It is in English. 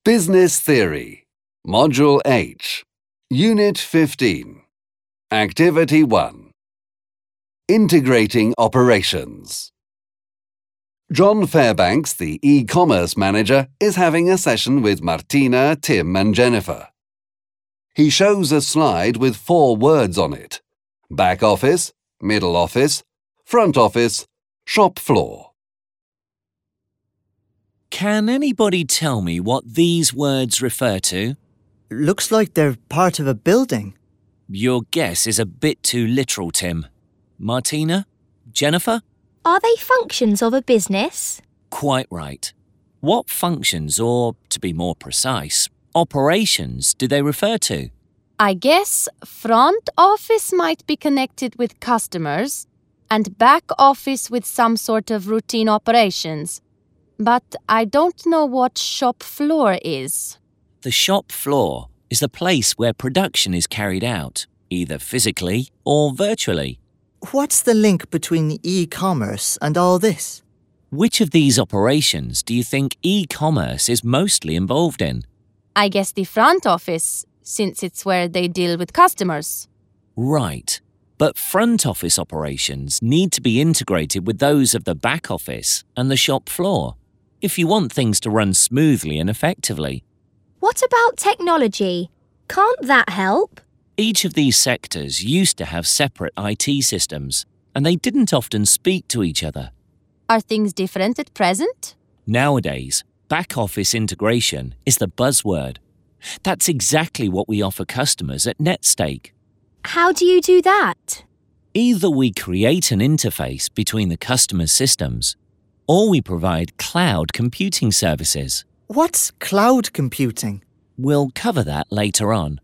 Business Theory, Module H, Unit 15, Activity 1. Integrating Operations. John Fairbanks, the e-commerce manager, is having a session with Martina, Tim and Jennifer. He shows a slide with 4 words on it: back office, middle office, front office, shop floor. Can anybody tell me what these words refer to? Looks like they're part of a building. Your guess is a bit too literal, Tim. Martina? Jennifer? Are they functions of a business? Quite right. What functions, or, to be more precise, operations do they refer to? I guess front office might be connected with customers and back office with some sort of routine operations. But I don't know what shop floor is. The shop floor is the place where production is carried out, either physically or virtually. What's the link between e-commerce and all this? Which of these operations do you think e-commerce is mostly involved in? I guess the front office, since it's where they deal with customers. Right. But front office operations need to be integrated with those of the back office and the shop floor if you want things to run smoothly and effectively. What about technology? Can't that help? Each of these sectors used to have separate IT systems, and they didn't often speak to each other. Are things different at present? Nowadays, back office integration is the buzzword. That's exactly what we offer customers at NetStake. How do you do that? Either we create an interface between the customer's systems, or we provide cloud computing services. What's cloud computing? We'll cover that later on.